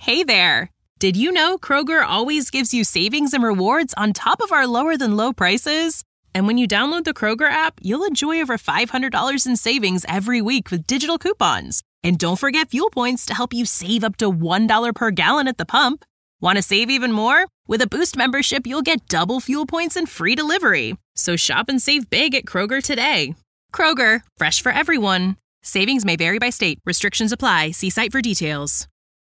Hey there! Did you know Kroger always gives you savings and rewards on top of our lower-than-low prices? And when you download the Kroger app, you'll enjoy over $500 in savings every week with digital coupons. And don't forget fuel points to help you save up to $1 per gallon at the pump. Want to save even more? With a Boost membership, you'll get double fuel points and free delivery. So shop and save big at Kroger today. Kroger, fresh for everyone. Savings may vary by state. Restrictions apply. See site for details.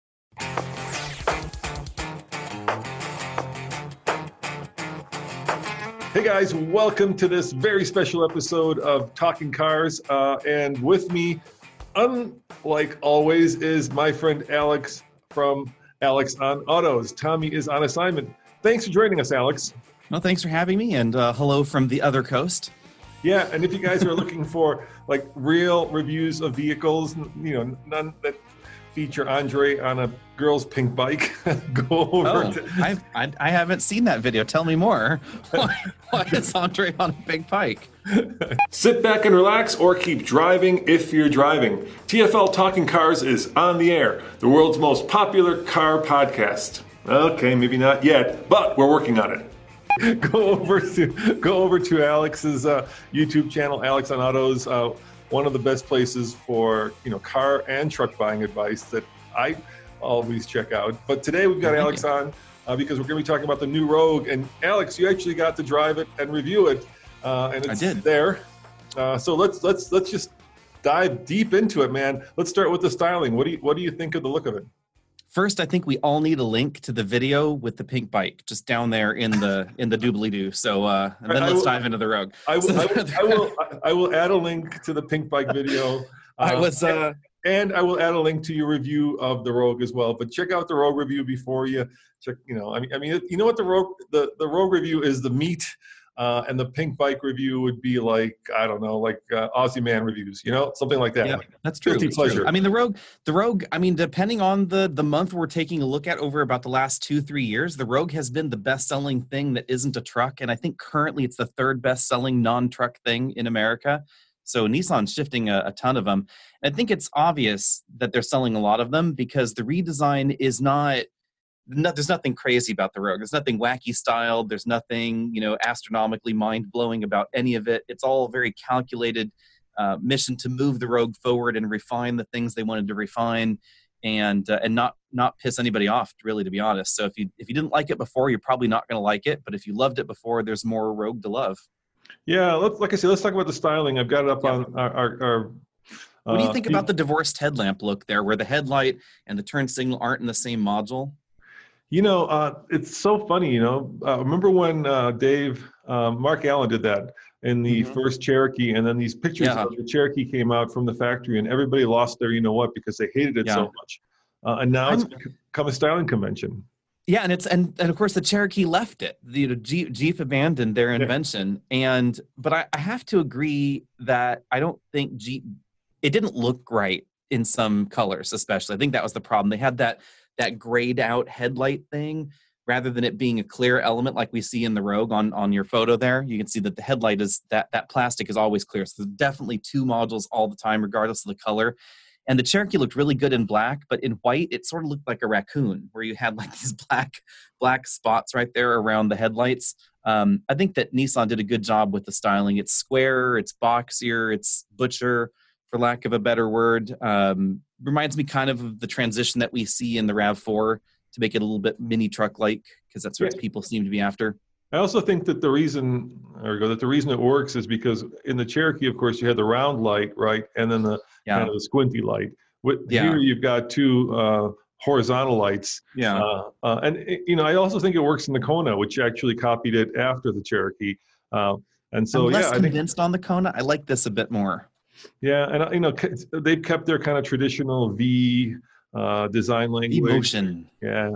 Hey guys, welcome to this very special episode of Talking Cars. And with me, unlike always, is my friend Alex from Alex on Autos. Tommy is on assignment. Thanks for joining us, Alex. Well, thanks for having me, and hello from the other coast. Yeah, and if you guys are looking for like real reviews of vehicles, none that feature Andre on a girl's pink bike, go over. I haven't seen that video. Tell me more. Why is Andre on a big bike? Sit back and relax, or keep driving if you're driving. TFL Talking Cars is on the air, the world's most popular car podcast. Okay, maybe not yet, but we're working on it. Go over to Alex's YouTube channel, Alex on Autos. One of the best places for car and truck buying advice that I always check out. But today we've got Alex on because we're going to be talking about the new Rogue. And Alex, you actually got to drive it and review it, and it's there. So let's just dive deep into it, man. Let's start with the styling. What do you think of the look of it? First, I think we all need a link to the video with the pink bike, just down there in the doobly-doo. So, and then let's dive into the Rogue. I will add a link to the pink bike video. And I will add a link to your review of the Rogue as well. But check out the Rogue review before you check. I mean, you know what the Rogue review is, the meat. And the pink bike review would be like, I don't know, like Aussie Man reviews, something like that. Yeah, that's true. Pleasure. True. I mean, the Rogue, I mean, depending on the month we're taking a look at over about the last 2-3 years, the Rogue has been the best-selling thing that isn't a truck. And I think currently it's the third best-selling non-truck thing in America. So Nissan's shifting a ton of them. And I think it's obvious that they're selling a lot of them because the redesign is there's nothing crazy about the Rogue. There's nothing wacky styled. There's nothing, astronomically mind-blowing about any of it. It's all very calculated mission to move the Rogue forward and refine the things they wanted to refine and not piss anybody off, really, to be honest. So if you didn't like it before, you're probably not going to like it. But if you loved it before, there's more Rogue to love. Yeah, like I said, let's talk about the styling. I've got it up on our what do you think about the divorced headlamp look there, where the headlight and the turn signal aren't in the same module? It's so funny, remember when Mark Allen did that in the first Cherokee, and then these pictures of the Cherokee came out from the factory and everybody lost their because they hated it so much. And now it's become a styling convention. Yeah, and of course the Cherokee left it. Jeep abandoned their invention, but I have to agree that I don't think it didn't look right in some colors, especially. I think that was the problem. They had that grayed out headlight thing rather than it being a clear element like we see in the Rogue on your photo there. You can see that the headlight is that plastic is always clear. So there's definitely two modules all the time, regardless of the color. And the Cherokee looked really good in black, but in white, it sort of looked like a raccoon where you had like these black spots right there around the headlights. I think that Nissan did a good job with the styling. It's square, it's boxier, it's butcher, for lack of a better word. Reminds me kind of the transition that we see in the RAV4 to make it a little bit mini truck-like, because that's what people seem to be after. I also think that the reason it works is because in the Cherokee, of course, you had the round light, right, and then the kind of the squinty light. Here you've got two horizontal lights. Yeah. I also think it works in the Kona, which actually copied it after the Cherokee. And so I'm less convinced on the Kona. I like this a bit more. Yeah, and they've kept their kind of traditional V design language. Emotion. Yeah.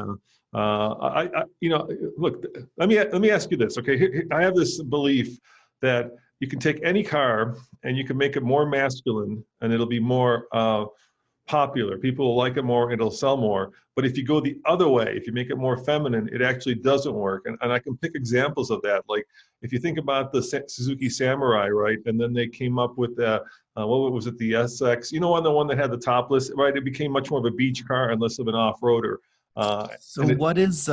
Look, let me ask you this, okay? I have this belief that you can take any car and you can make it more masculine, and it'll be more popular. People will like it more, it'll sell more. But if you go the other way, if you make it more feminine, it actually doesn't work. And I can pick examples of that. Like if you think about the Suzuki Samurai, right? And then they came up with what was it, the SX? The one that had the topless, right? It became much more of a beach car and less of an off-roader. So what is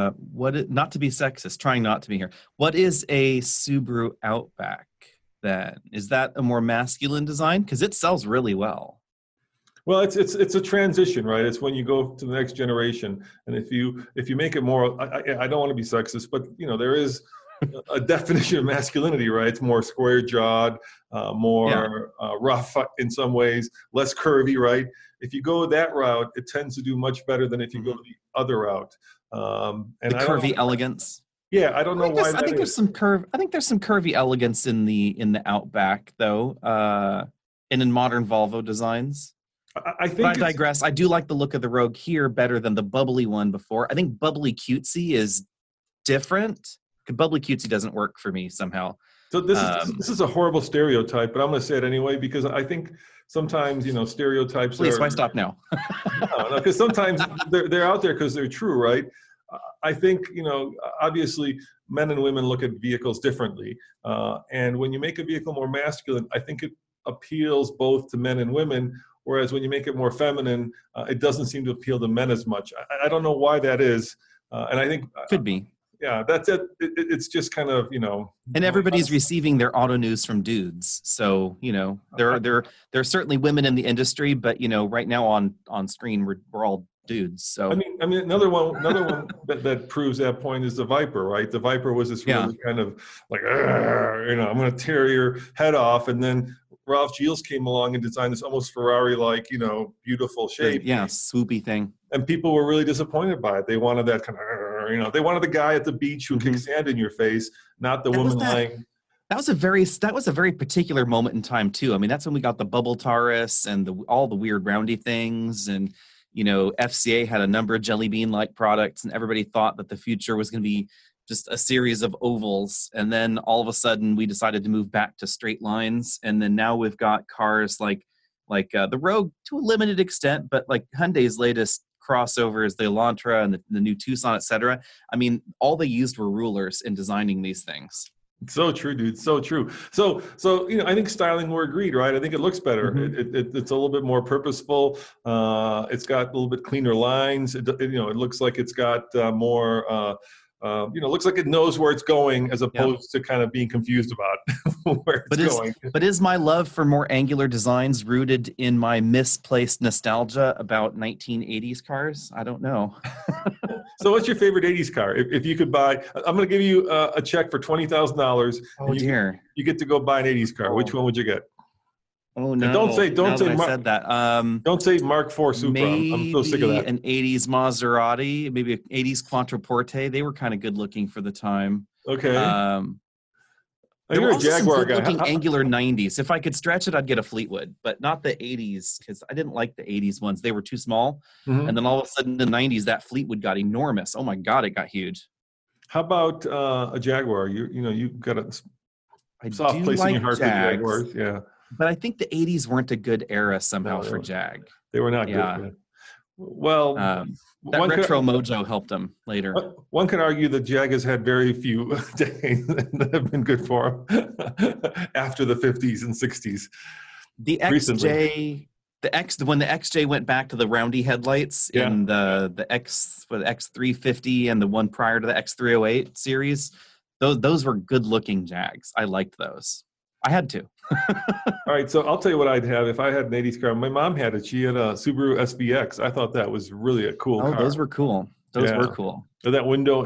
not to be sexist, trying not to be here. What is a Subaru Outback then? Is that a more masculine design? Because it sells really well. Well, it's a transition, right? It's when you go to the next generation, and if you make it more, I don't want to be sexist, but there is a definition of masculinity, right? It's more square jawed, more rough in some ways, less curvy, right? If you go that route, it tends to do much better than if you go the other route. And the curvy elegance. Yeah, I don't know why. I think there's some curve. I think there's some curvy elegance in the Outback, though, and in modern Volvo designs. I digress. I do like the look of the Rogue here better than the bubbly one before. I think bubbly cutesy is different. Bubbly cutesy doesn't work for me somehow. So this is a horrible stereotype, but I'm going to say it anyway because I think sometimes stereotypes. Please, why stop now? No, because sometimes they're out there because they're true, right? I think obviously men and women look at vehicles differently, and when you make a vehicle more masculine, I think it appeals both to men and women. Whereas when you make it more feminine, it doesn't seem to appeal to men as much. I don't know why that is, and I think could be. Yeah, that's it. It's just kind of And everybody's receiving their auto news from dudes, so there are certainly women in the industry, but right now on screen we're all dudes. So I mean another one that proves that point is the Viper, right? The Viper was this really kind of like I'm going to tear your head off, and then Ralph Gilles came along and designed this almost Ferrari-like, beautiful shape. Yeah, swoopy thing. And people were really disappointed by it. They wanted that kind of, they wanted the guy at the beach who kicks sand in your face, not the woman lying. That was a very particular moment in time too. I mean, that's when we got the bubble Taurus and all the weird roundy things, and FCA had a number of Jelly Bean-like products, and everybody thought that the future was going to be just a series of ovals, and then all of a sudden we decided to move back to straight lines, and then now we've got cars like the Rogue to a limited extent, but like Hyundai's latest crossover is the Elantra and the new Tucson, etc. I mean, all they used were rulers in designing these things. So true, dude. So true. So I think styling, we're agreed, right? I think it looks better. Mm-hmm. It's a little bit more purposeful. It's got a little bit cleaner lines. It looks like it's got more. Looks like it knows where it's going as opposed to kind of being confused about where it's going. But is my love for more angular designs rooted in my misplaced nostalgia about 1980s cars? I don't know. So what's your favorite 80s car? If you could buy, I'm going to give you a check for $20,000. Oh, dear. You get to go buy an 80s car. Which one would you get? Oh no! And don't say said that. Don't say Mark IV Supra. I'm so sick of that. An '80s Maserati, maybe an '80s Quattroporte. They were kind of good looking for the time. Okay. You're a Jaguar guy. Looking angular '90s. If I could stretch it, I'd get a Fleetwood, but not the '80s because I didn't like the '80s ones. They were too small. Mm-hmm. And then all of a sudden, in the '90s, that Fleetwood got enormous. Oh my God, it got huge. How about a Jaguar? You've got a soft place in your heart for Jaguars. Yeah. But I think the 80s weren't a good era somehow for Jag. They were not good. Well, that retro mojo helped them later. One could argue that Jag has had very few decades that have been good for him after the 50s and 60s. The XJ, when the XJ went back to the roundy headlights in the X350 and the one prior to the X308 series, those were good looking Jags. I liked those. I had to. All right, so I'll tell you what I'd have if I had an 80s car. My mom had it. She had a Subaru SVX. I thought that was really a cool car. Oh, those were cool. Those were cool. So that window,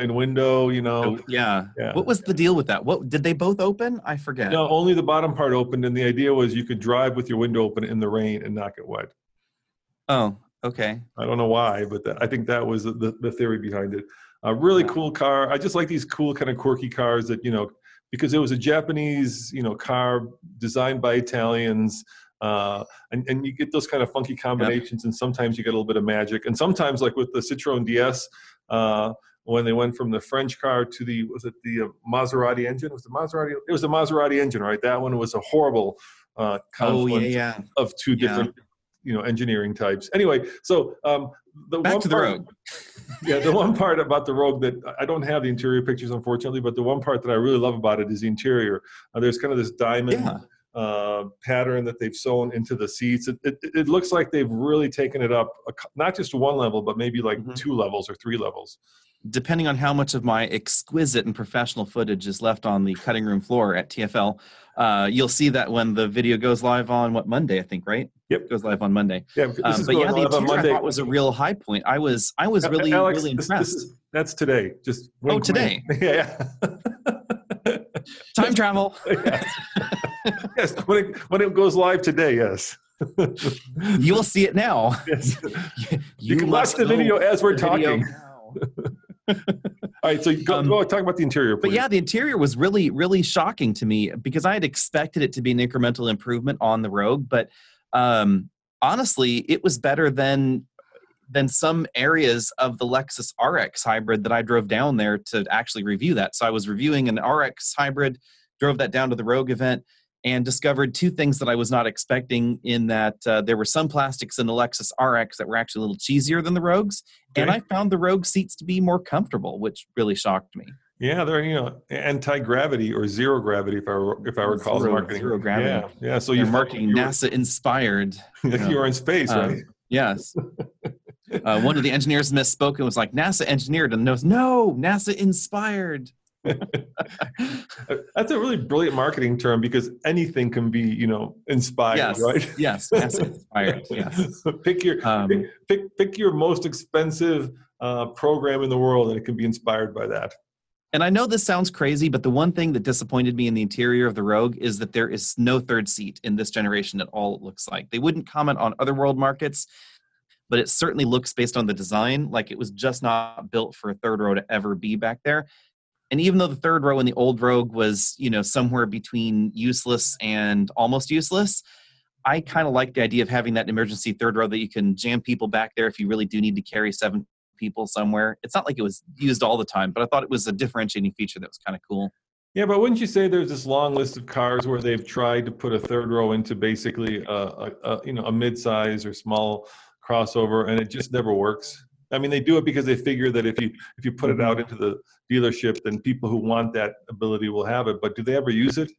Yeah. What was the deal with that? What did they both open? I forget. No, only the bottom part opened, and the idea was you could drive with your window open in the rain and not get wet. Oh, okay. I don't know why, but I think that was the theory behind it. A really cool car. I just like these cool kind of quirky cars that, because it was a Japanese, car designed by Italians, and you get those kind of funky combinations, and sometimes you get a little bit of magic. And sometimes, like with the Citroen DS, when they went from the French car to the Maserati engine? It was the Maserati engine, right? That one was a horrible confluence of two different engineering types. Anyway, so back to the Rogue. Yeah, the one part about the Rogue that I don't have the interior pictures, unfortunately, but the one part that I really love about it is the interior. There's kind of this diamond pattern that they've sewn into the seats. It looks like they've really taken it up, not just one level, but maybe like 2 levels or 3 levels. Depending on how much of my exquisite and professional footage is left on the cutting room floor at TFL, you'll see that when the video goes live on Monday, I think, right? Yep, it goes live on Monday. Yeah, but yeah, the interior I thought was a real high point. I was really Alex, really impressed. That's today. Just wink, today. Wink. Yeah. Time travel. Yes, when it goes live today, yes. You will see it now. Yes. You can watch the video as we're talking. All right, so go talk about the interior, please. But yeah, the interior was really, really shocking to me because I had expected it to be an incremental improvement on the Rogue, but honestly, it was better than some areas of the Lexus RX hybrid that I drove down there to actually review that. So I was reviewing an RX hybrid, drove that down to the Rogue event, and discovered 2 things that I was not expecting in that there were some plastics in the Lexus RX that were actually a little cheesier than the Rogues, and I found the Rogue seats to be more comfortable, which really shocked me. Yeah, they're anti-gravity or zero gravity, if I recall the marketing. Zero gravity. Yeah. So you're marketing NASA inspired. You were in space, right? Yes. One of the engineers misspoke and was like, NASA engineered, and no, NASA inspired. That's a really brilliant marketing term because anything can be, inspired, right? Yes, NASA inspired. Yes. pick your most expensive program in the world, and it can be inspired by that. And I know this sounds crazy, but the one thing that disappointed me in the interior of the Rogue is that there is no third seat in this generation at all, it looks like. They wouldn't comment on other world markets, but it certainly looks, based on the design, like it was just not built for a third row to ever be back there. And even though the third row in the old Rogue was, somewhere between useless and almost useless, I kind of like the idea of having that emergency third row that you can jam people back there if you really do need to carry 7 people somewhere. It's not like it was used all the time, but I thought it was a differentiating feature that was kind of cool. Yeah, but wouldn't you say there's this long list of cars where they've tried to put a third row into basically a mid-size or small crossover, and it just never works? I mean, they do it because they figure that if you put it out into the dealership, then people who want that ability will have it. But do they ever use it?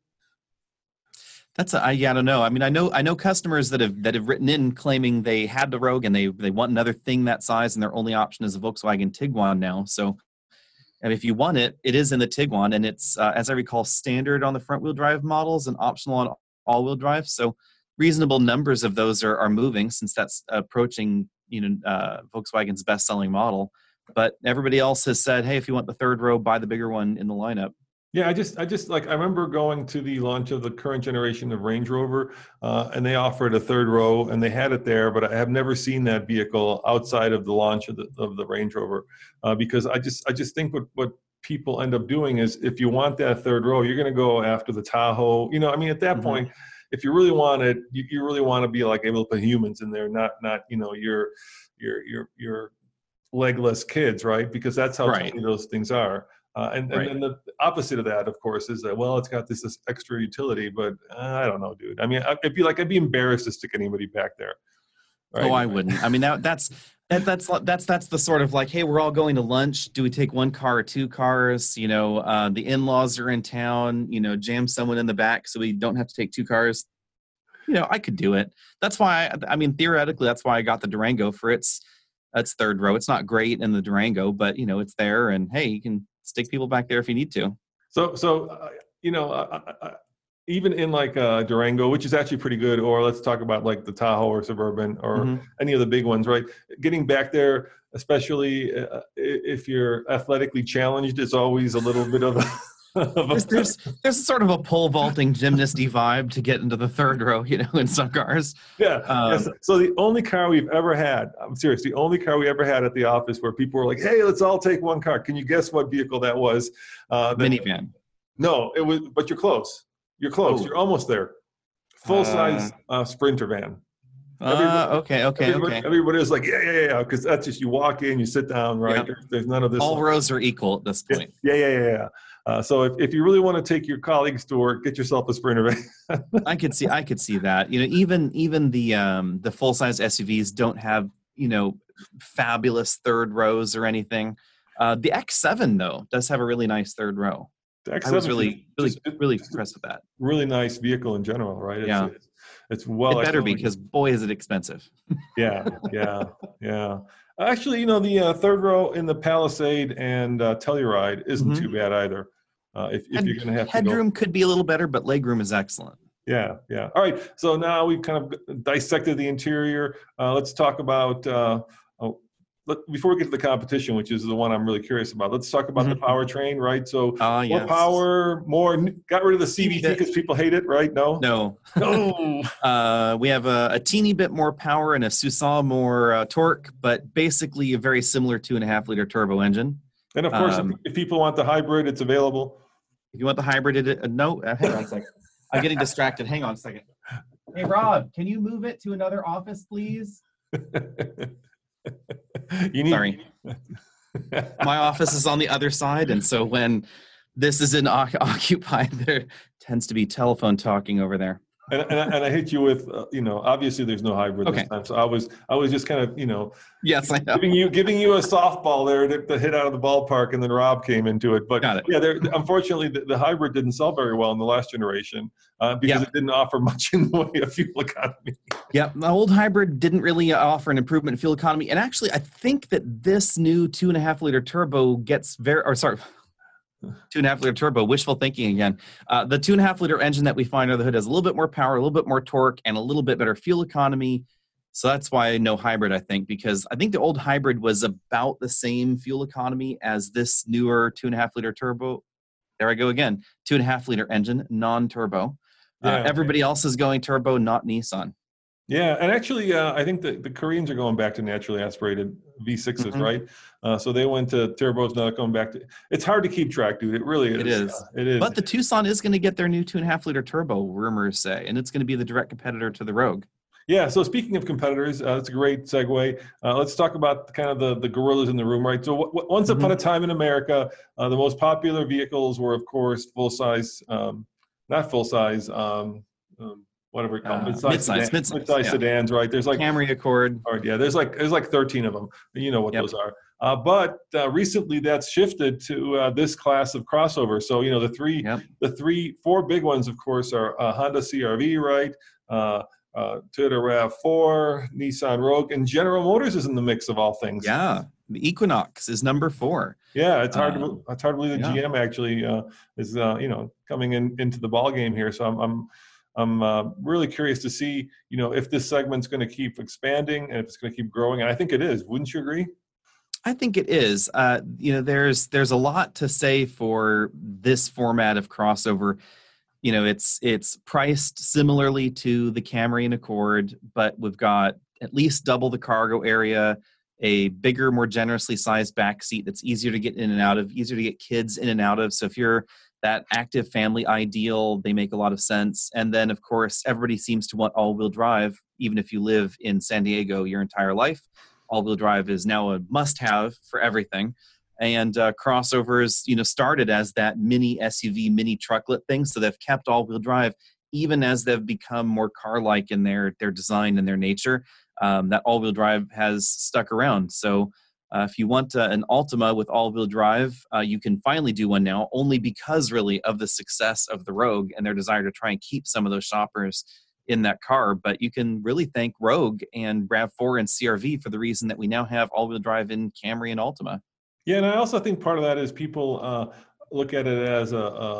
I don't know. I mean, I know customers that have written in claiming they had the Rogue and they want another thing that size, and their only option is a Volkswagen Tiguan now. So, and if you want it, it is in the Tiguan, and it's as I recall, standard on the front wheel drive models and optional on all wheel drive. So, reasonable numbers of those are moving, since that's approaching Volkswagen's best selling model. But everybody else has said, hey, if you want the third row, buy the bigger one in the lineup. Yeah, I remember going to the launch of the current generation of Range Rover, and they offered a third row, and they had it there, but I have never seen that vehicle outside of the launch of the Range Rover, because I just think what people end up doing is, if you want that third row, you're going to go after the Tahoe. At that point, if you really want it, you really want to be like able to put humans in there, not your legless kids, right? Because that's how tiny those things are. And then the opposite of that, of course, is that, well, it's got this extra utility, but I don't know, dude. I mean, I'd be embarrassed to stick anybody back there. Right? Oh, I wouldn't. I mean, that's the sort of like, hey, we're all going to lunch. Do we take 1 car or 2 cars? The in-laws are in town. Jam someone in the back so we don't have to take 2 cars. I could do it. That's why. Theoretically, that's why I got the Durango for its third row. It's not great in the Durango, but it's there, and hey, you can stick people back there if you need to. So even in like Durango, which is actually pretty good, or let's talk about like the Tahoe or Suburban or any of the big ones, right? Getting back there, especially if you're athletically challenged, is always a little bit of a there's sort of a pole vaulting gymnasty vibe to get into the third row, in some cars. Yeah. So the only car we've ever had, I'm serious, the only car we ever had at the office where people were like, hey, let's all take 1 car. Can you guess what vehicle that was? Minivan. No, it was, but you're close. You're close. You're almost there. Full-size Sprinter van. Okay. Everybody is like, yeah, because that's just, you walk in, you sit down, right? Yeah. There's none of this. All rows are equal at this point. Yeah. So if you really want to take your colleagues to work, get yourself a Sprinter van. I could see that. Even the full-size SUVs don't have, fabulous third rows or anything. The X7 though does have a really nice third row. The I was X7 really impressed with that. Really nice vehicle in general, right? It's well. It better be, because boy, is it expensive. Yeah. Actually, the third row in the Palisade and Telluride isn't too bad either. If you're going to have headroom could be a little better, but legroom is excellent. Yeah. All right. So now we've kind of dissected the interior. Let's talk about, before we get to the competition, which is the one I'm really curious about, let's talk about the powertrain, right? So more power, got rid of the CVT because people hate it, right? No. We have a teeny bit more power and a Susaw more torque, but basically a very similar 2.5-liter turbo engine. And of course, if people want the hybrid, it's available. If you want the hybrid, hang on a second. I'm getting distracted. Hang on a second. Hey, Rob, can you move it to another office, please? Sorry. My office is on the other side, and so when this is occupied, there tends to be telephone talking over there. And I hit you with, obviously there's no hybrid this time. So I was just kind of, yes, I know. giving you a softball there to hit out of the ballpark, and then Rob came into it. But got it. Yeah, unfortunately the hybrid didn't sell very well in the last generation because it didn't offer much in the way of fuel economy. Yeah, the old hybrid didn't really offer an improvement in fuel economy. And actually, I think that this new 2.5-liter turbo gets 2.5-liter turbo, wishful thinking again. The 2.5-liter engine that we find under the hood has a little bit more power, a little bit more torque, and a little bit better fuel economy. So that's why no hybrid, I think, because I think the old hybrid was about the same fuel economy as this newer 2.5-liter turbo. There I go again. 2.5-liter engine, non-turbo. Everybody else is going turbo, not Nissan. Yeah, and actually, I think the Koreans are going back to naturally aspirated V6s, right? So they went to turbos, now going back to. It's hard to keep track, dude. It really is. It is. But the Tucson is going to get their new 2.5-liter turbo, rumors say, and it's going to be the direct competitor to the Rogue. Yeah. So speaking of competitors, that's a great segue. Let's talk about kind of the gorillas in the room, right? So once upon a time in America, the most popular vehicles were, of course, full-size, not full-size. Whatever mid-size sedans, right? There's like Camry, Accord. There's like 13 of them. You know what those are. But recently that's shifted to this class of crossover. So the four big ones, of course, are Honda CR-V, right? Toyota RAV4, Nissan Rogue, and General Motors is in the mix of all things. Yeah, the Equinox is number 4. Yeah, it's hard to believe that GM actually is coming into the ball game here. So I'm really curious to see, if this segment's going to keep expanding and if it's going to keep growing. And I think it is. Wouldn't you agree? I think it is. There's a lot to say for this format of crossover. It's priced similarly to the Camry and Accord, but we've got at least double the cargo area, a bigger, more generously sized back seat that's easier to get in and out of, easier to get kids in and out of. So if you're that active family ideal, they make a lot of sense. And then, of course, everybody seems to want all-wheel drive, even if you live in San Diego your entire life. All-wheel drive is now a must-have for everything. And crossovers, started as that mini SUV, mini trucklet thing. So they've kept all-wheel drive, even as they've become more car-like in their design and their nature. That all-wheel drive has stuck around. So if you want an Altima with all-wheel drive, you can finally do one now, only because really of the success of the Rogue and their desire to try and keep some of those shoppers in that car. But you can really thank Rogue and RAV4 and CR-V for the reason that we now have all-wheel drive in Camry and Altima. Yeah, and I also think part of that is people look at it as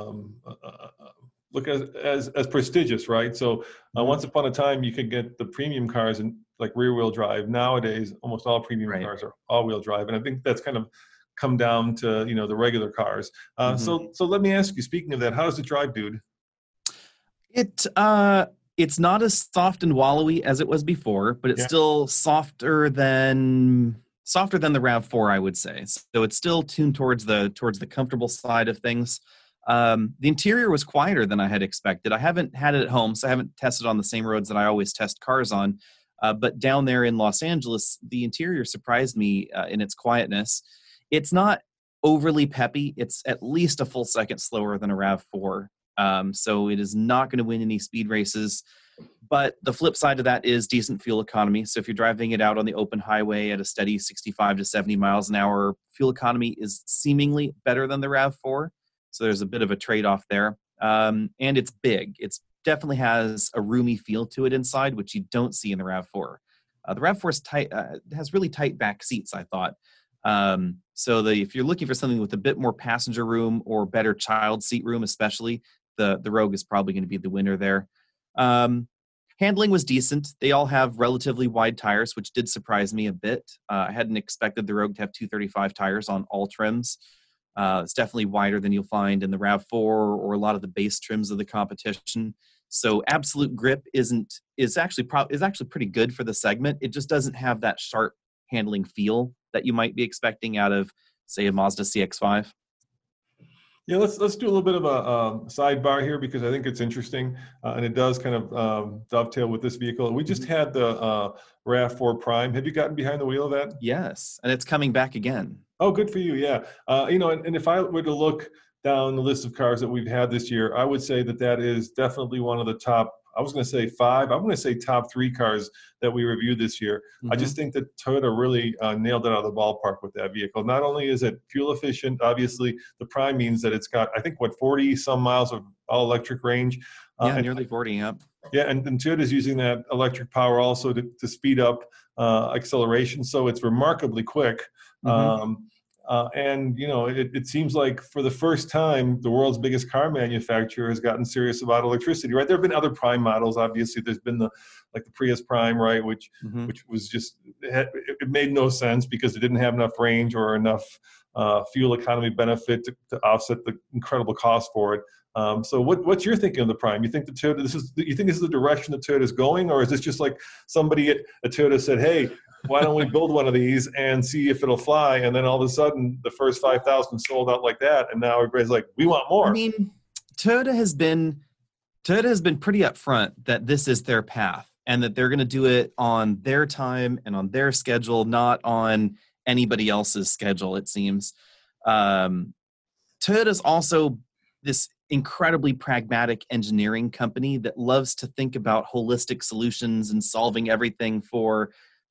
as prestigious, right? So once upon a time, you could get the premium cars and like rear-wheel drive. Nowadays, almost all premium cars are all-wheel drive, and I think that's kind of come down to the regular cars. So let me ask you. Speaking of that, how does it drive, dude? It's not as soft and wallowy as it was before, but it's still softer than the RAV4, I would say. So it's still tuned towards the comfortable side of things. The interior was quieter than I had expected. I haven't had it at home, so I haven't tested on the same roads that I always test cars on. But down there in Los Angeles, the interior surprised me in its quietness. It's not overly peppy. It's at least a full second slower than a RAV4. So it is not going to win any speed races. But the flip side of that is decent fuel economy. So if you're driving it out on the open highway at a steady 65 to 70 miles an hour, fuel economy is seemingly better than the RAV4. So there's a bit of a trade-off there. And it's big. It's definitely has a roomy feel to it inside, which you don't see in the RAV4. The RAV4 is tight, has really tight back seats, I thought. So if you're looking for something with a bit more passenger room or better child seat room, especially, the Rogue is probably going to be the winner there. Handling was decent. They all have relatively wide tires, which did surprise me a bit. I hadn't expected the Rogue to have 235 tires on all trims. It's definitely wider than you'll find in the RAV4 or a lot of the base trims of the competition. So absolute grip is actually pretty good for the segment. It just doesn't have that sharp handling feel that you might be expecting out of, say, a Mazda CX-5. Yeah, let's do a little bit of a sidebar here because I think it's interesting and it does kind of dovetail with this vehicle. We just had the RAV4 Prime. Have you gotten behind the wheel of that? Yes, and it's coming back again. Oh, good for you. Yeah. And if I were to look down the list of cars that we've had this year, I would say that is definitely one of the top, I was going to say 5, I'm going to say top 3 cars that we reviewed this year. I just think that Toyota really nailed it out of the ballpark with that vehicle. Not only is it fuel efficient, obviously the Prime means that it's got, I think, 40 some miles of all electric range. Nearly 40, yeah. Yeah, and Toyota's using that electric power also to speed up acceleration, so it's remarkably quick. And it seems like for the first time, the world's biggest car manufacturer has gotten serious about electricity. Right? There have been other Prime models. Obviously, there's been the Prius Prime, right? Which was just it made no sense because it didn't have enough range or enough fuel economy benefit to offset the incredible cost for it. So what's your thinking of the Prime? You think Toyota, you think this is the direction that Toyota is going, or is this just like somebody at Toyota said, hey, why don't we build one of these and see if it'll fly? And then all of a sudden, the first 5,000 sold out like that, and now everybody's like, we want more. I mean, Toyota has been pretty upfront that this is their path and that they're going to do it on their time and on their schedule, not on anybody else's schedule, it seems. Toyota's also this incredibly pragmatic engineering company that loves to think about holistic solutions and solving everything for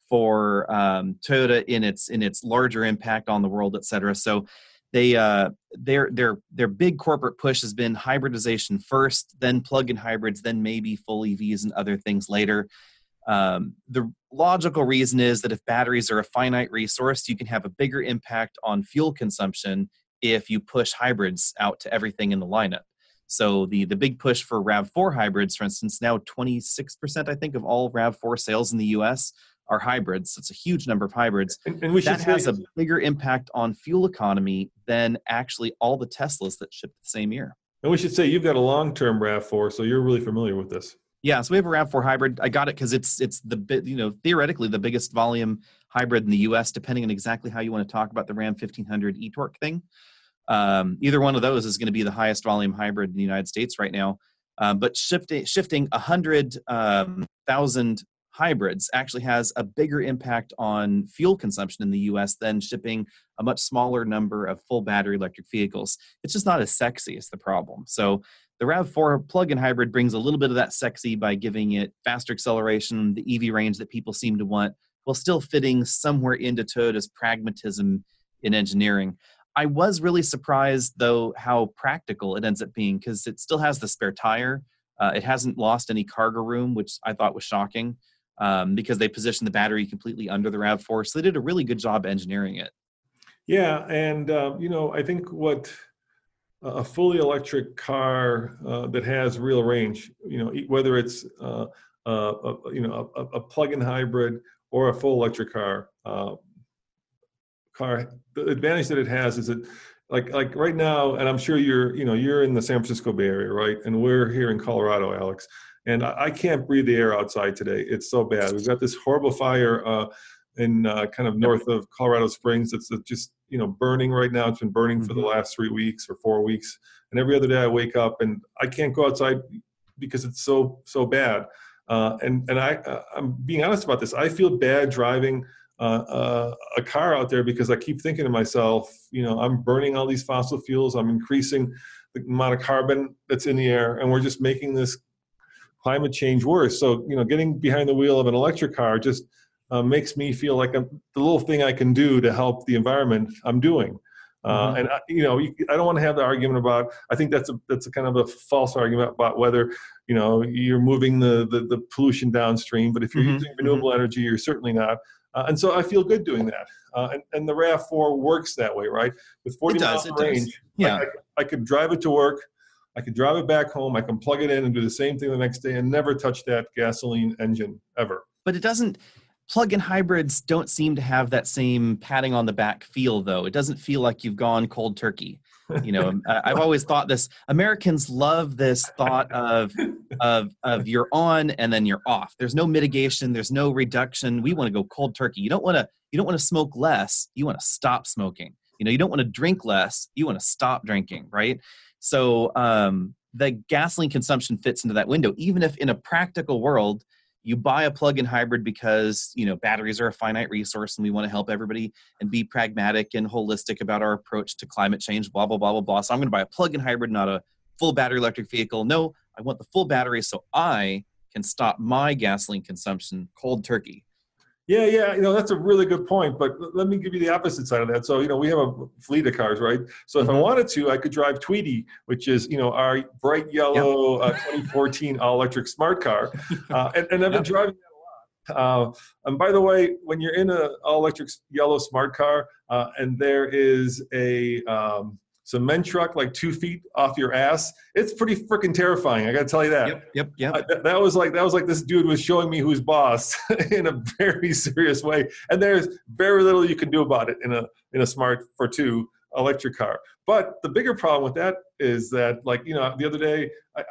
Toyota in its larger impact on the world, et cetera. So their big corporate push has been hybridization first, then plug-in hybrids, then maybe full EVs and other things later. The logical reason is that if batteries are a finite resource, you can have a bigger impact on fuel consumption if you push hybrids out to everything in the lineup. So the big push for RAV4 hybrids, for instance, now 26%, I think, of all RAV4 sales in the U.S. are hybrids. It's a huge number of hybrids. And we should that has a bigger impact on fuel economy than actually all the Teslas that shipped the same year. And we should say you've got a long-term RAV4, so you're really familiar with this. Yeah, so we have a RAV4 hybrid. I got it because it's theoretically the biggest volume hybrid in the U.S., depending on exactly how you want to talk about the Ram 1500 e-torque thing. Either one of those is going to be the highest volume hybrid in the United States right now. But shifting 100,000 hybrids actually has a bigger impact on fuel consumption in the U.S. than shipping a much smaller number of full battery electric vehicles. It's just not as sexy is the problem. So the RAV4 plug-in hybrid brings a little bit of that sexy by giving it faster acceleration, the EV range that people seem to want, while still fitting somewhere into Toyota's pragmatism in engineering. I was really surprised, though, how practical it ends up being because it still has the spare tire. It hasn't lost any cargo room, which I thought was shocking because they positioned the battery completely under the RAV4. So they did a really good job engineering it. Yeah, and I think what a fully electric car that has real range, whether it's a plug-in hybrid or a full electric car, the advantage that it has is that like right now, and I'm sure you're in the San Francisco Bay Area, right? And we're here in Colorado, Alex. And I can't breathe the air outside today. It's so bad. We've got this horrible fire in kind of north of Colorado Springs. It's just burning right now. It's been burning for the last 3 weeks or 4 weeks. And every other day I wake up and I can't go outside because it's so bad. And I'm being honest about this. I feel bad driving a car out there because I keep thinking to myself, I'm burning all these fossil fuels. I'm increasing the amount of carbon that's in the air, and we're just making this climate change worse. So, getting behind the wheel of an electric car just makes me feel like the little thing I can do to help the environment, I'm doing. And I don't want to have the argument about. I think that's a kind of a false argument about whether you're moving the pollution downstream. But if you're using renewable energy, you're certainly not. And so I feel good doing that. And the RAV4 works that way, right? With 40 miles of range, yeah, I could drive it to work. I could drive it back home. I can plug it in and do the same thing the next day and never touch that gasoline engine ever. But it doesn't. Plug-in hybrids don't seem to have that same patting on the back feel, though. It doesn't feel like you've gone cold turkey. I've always thought this. Americans love this thought of you're on and then you're off. There's no mitigation. There's no reduction. We want to go cold turkey. You don't want to smoke less. You want to stop smoking. You don't want to drink less. You want to stop drinking, right? So the gasoline consumption fits into that window. Even if in a practical world, you buy a plug-in hybrid because, batteries are a finite resource and we want to help everybody and be pragmatic and holistic about our approach to climate change, blah, blah, blah, blah, blah. So I'm going to buy a plug-in hybrid, not a full battery electric vehicle. No, I want the full battery so I can stop my gasoline consumption cold turkey. Yeah, that's a really good point. But let me give you the opposite side of that. So, we have a fleet of cars, right? So if I wanted to, I could drive Tweety, which is, our bright yellow 2014 all-electric smart car. And I've been driving that a lot. And by the way, when you're in an all-electric yellow smart car and there is a cement truck like 2 feet off your ass, it's pretty freaking terrifying. I got to tell you that. Yep. That was like this dude was showing me who's boss in a very serious way, and there's very little you can do about it in a Smart for 2 electric car. But the bigger problem with that is that, the other day,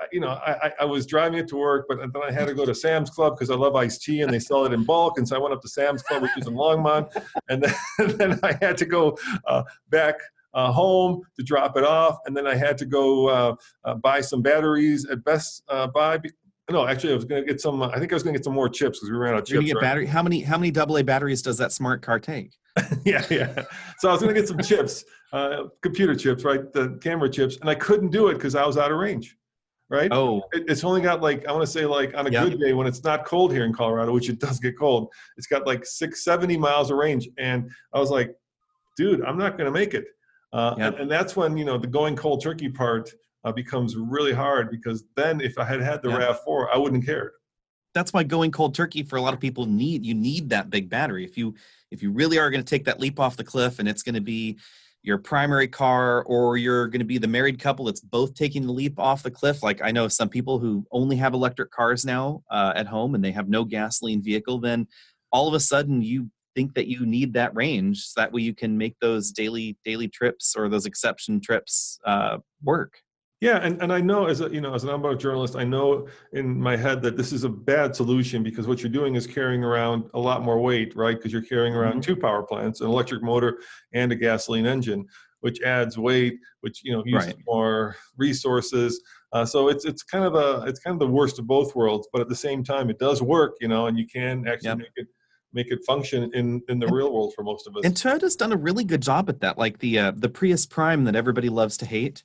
I was driving it to work, but then I had to go to Sam's Club because I love iced tea and they sell it in bulk, and so I went up to Sam's Club, which is in Longmont, and then I had to go back home to drop it off, and then I had to go buy some batteries at Best Buy. No, actually, I was going to get some. I think I was going to get some more chips because we ran out of chips. You're going to get battery. How many AA batteries does that smart car take? Yeah. So I was going to get some chips, computer chips, right? The camera chips, and I couldn't do it because I was out of range. Right? Oh, it's only got I want to say on a good day when it's not cold here in Colorado, which it does get cold. It's got 670 miles of range, and I was like, dude, I'm not going to make it. And that's when, the going cold turkey part becomes really hard, because then if I had the RAV4, I wouldn't have cared. That's why going cold turkey for a lot of people you need that big battery. If you really are going to take that leap off the cliff and it's going to be your primary car, or you're going to be the married couple that's both taking the leap off the cliff. Like I know some people who only have electric cars now at home and they have no gasoline vehicle, then all of a sudden you think that you need that range, so that way you can make those daily trips or those exception trips work. Yeah, and I know as an automotive journalist, I know in my head that this is a bad solution, because what you're doing is carrying around a lot more weight, right? Because you're carrying around 2 power plants, an electric motor and a gasoline engine, which adds weight, which uses more resources. So it's kind of the worst of both worlds, but at the same time, it does work, and you can actually make it function in the real world for most of us. And Toyota's done a really good job at that. Like the Prius Prime that everybody loves to hate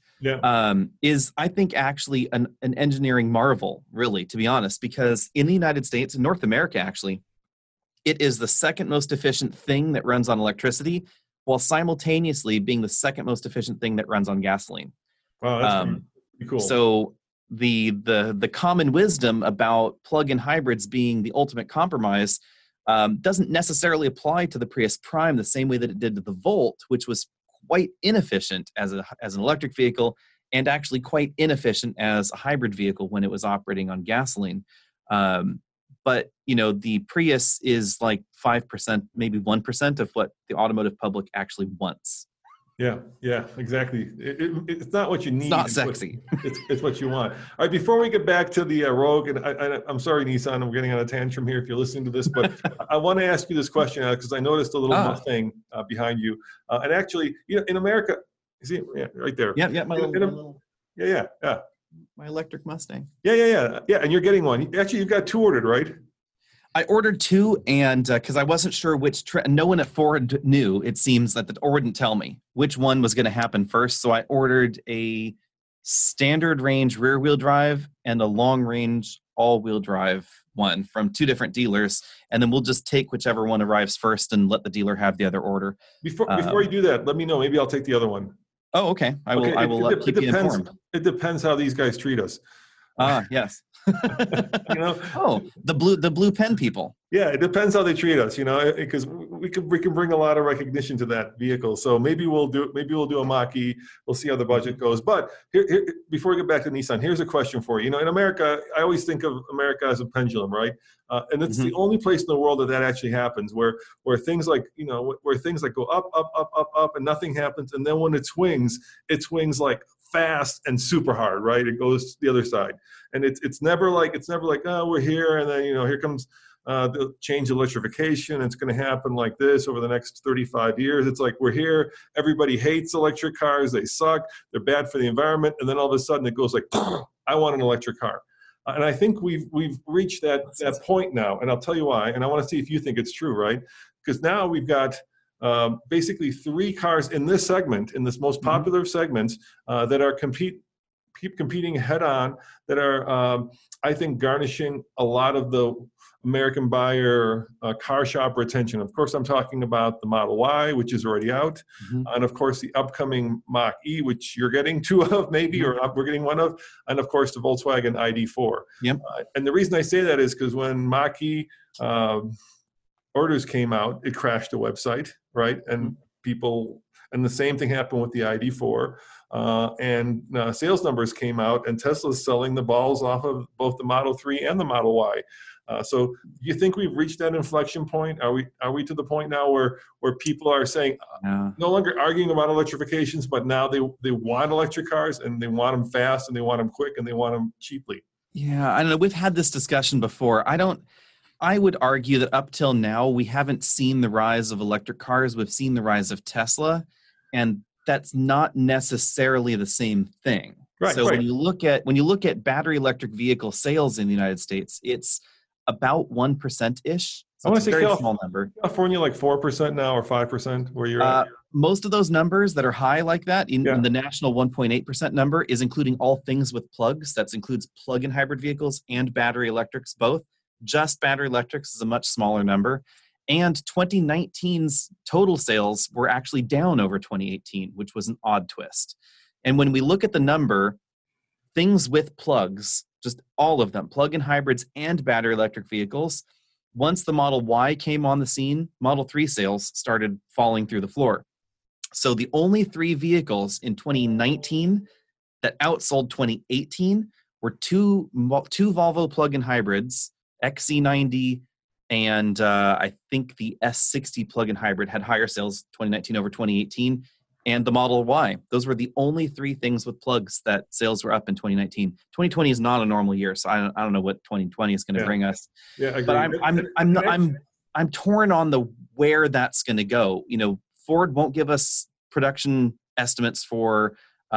is, I think, actually an engineering marvel, really, to be honest, because in the United States, in North America, actually, it is the second most efficient thing that runs on electricity, while simultaneously being the second most efficient thing that runs on gasoline. Wow, that's pretty cool. So the common wisdom about plug-in hybrids being the ultimate compromise doesn't necessarily apply to the Prius Prime the same way that it did to the Volt, which was quite inefficient as an electric vehicle, and actually quite inefficient as a hybrid vehicle when it was operating on gasoline. But the Prius is 5%, maybe 1% of what the automotive public actually wants. Yeah, exactly. It's not what you need. It's not sexy. It's what you want. All right, before we get back to the Rogue, and I'm sorry, Nissan, I'm getting on a tantrum here if you're listening to this, but I want to ask you this question, because I noticed a little Mustang behind you. And actually, in America, you see it? Right there. Yeah, my little. Yeah. My electric Mustang. Yeah, and you're getting one. Actually, you've got 2 ordered, right? I ordered 2, and because I wasn't sure which, no one at Ford knew, it seems, or wouldn't tell me which one was going to happen first. So I ordered a standard range rear-wheel drive and a long-range all-wheel drive one from 2 different dealers, and then we'll just take whichever one arrives first and let the dealer have the other order. Before you do that, let me know. Maybe I'll take the other one. Oh, okay. I will keep you informed. It depends how these guys treat us. Yes. You know. The blue pen people. Yeah, it depends how they treat us, because we can bring a lot of recognition to that vehicle. So maybe we'll do a Mach-E. We'll see how the budget goes. But here, before we get back to Nissan, here's a question for you. In America, I always think of America as a pendulum, right? And it's the only place in the world that actually happens, where things like where things like go up, up, up, up, up, and nothing happens, and then when it swings like fast and super hard, right? It goes to the other side, and it's never like oh, we're here, and then here comes the change electrification. It's going to happen like this over the next 35 years. It's like we're here. Everybody hates electric cars. They suck. They're bad for the environment. And then all of a sudden it goes like, I want an electric car. And I think we've reached that point now. And I'll tell you why. And I want to see if you think it's true, right? Because now we've got basically 3 cars in this segment, in this most popular segment, that are competing head on, that are, I think, garnishing a lot of the American buyer car shopper attention. Of course, I'm talking about the Model Y, which is already out, and of course the upcoming Mach-E, which you're getting 2 of maybe, or we're getting 1 of, and of course the Volkswagen ID.4. Yep. And the reason I say that is because when Mach-E orders came out, it crashed the website, right? And and the same thing happened with the ID.4. And sales numbers came out, and Tesla's selling the balls off of both the Model 3 and the Model Y. So do you think we've reached that inflection point? Are we to the point now where people are saying, no longer arguing about electrifications, but now they want electric cars, and they want them fast, and they want them quick, and they want them cheaply? Yeah, I don't know. We've had this discussion before. I would argue that up till now, we haven't seen the rise of electric cars. We've seen the rise of Tesla, and that's not necessarily the same thing. Right. So when you look at battery electric vehicle sales in the United States, it's about 1%-ish. So I want to say very small number. California, like 4% now, or 5%, where you're at. Most of those numbers that are high like that, in the national 1.8% number, is including all things with plugs. That includes plug-in hybrid vehicles and battery electrics both. Just battery electrics is a much smaller number. And 2019's total sales were actually down over 2018, which was an odd twist. And when we look at the number, things with plugs, just all of them, plug-in hybrids and battery electric vehicles, once the Model Y came on the scene, Model 3 sales started falling through the floor. So the only 3 vehicles in 2019 that outsold 2018 were two Volvo plug-in hybrids, XC90 and I think the S60 plug-in hybrid had higher sales 2019 over 2018, and the Model Y. Those were the only 3 things with plugs that sales were up in 2019. 2020 is not a normal year, so I don't know what 2020 is going to bring us. Yeah, I agree. But I'm torn on where that's going to go. Ford won't give us production estimates for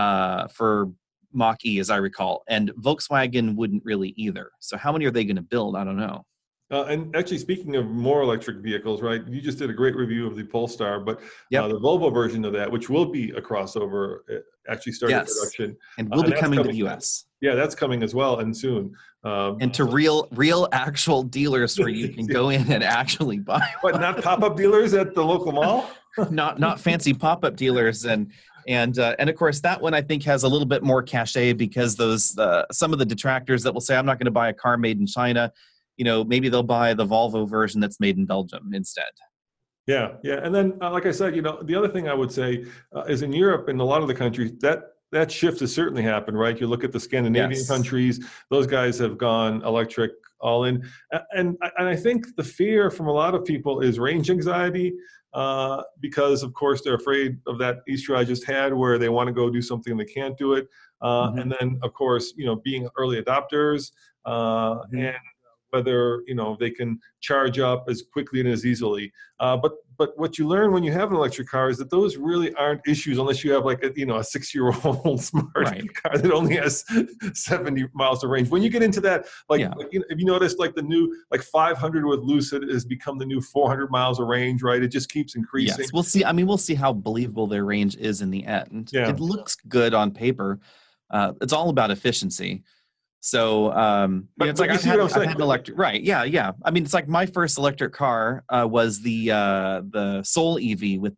Mach-E, as I recall, and Volkswagen wouldn't really either. So how many are they going to build? I don't know. And actually, speaking of more electric vehicles, right? You just did a great review of the Polestar, but the Volvo version of that, which will be a crossover, actually started production, and will be coming to the U.S. Yeah, that's coming as well, and soon. And to real actual dealers where you can go in and actually buy. But not pop-up dealers at the local mall. not fancy pop-up dealers, and of course that one I think has a little bit more cachet because those some of the detractors that will say I'm not going to buy a car made in China. Maybe they'll buy the Volvo version that's made in Belgium instead. Yeah. And then, like I said, the other thing I would say is in Europe and a lot of the countries, that shift has certainly happened, right? You look at the Scandinavian countries; those guys have gone electric all in, and I think the fear from a lot of people is range anxiety, because of course they're afraid of that Easter I just had, where they want to go do something and they can't do it, and then of course being early adopters and whether they can charge up as quickly and as easily. But what you learn when you have an electric car is that those really aren't issues unless you have like a 6-year-old smart car that only has 70 miles of range. When you get into that, if you notice, like the new 500 with Lucid has become the new 400 miles of range, right? It just keeps increasing. Yes, we'll see. I mean, we'll see how believable their range is in the end. Yeah. It looks good on paper. It's all about efficiency. So, it's like you see what I'm saying? I've had an electric, right? Yeah. I mean, it's like my first electric car was the Soul EV with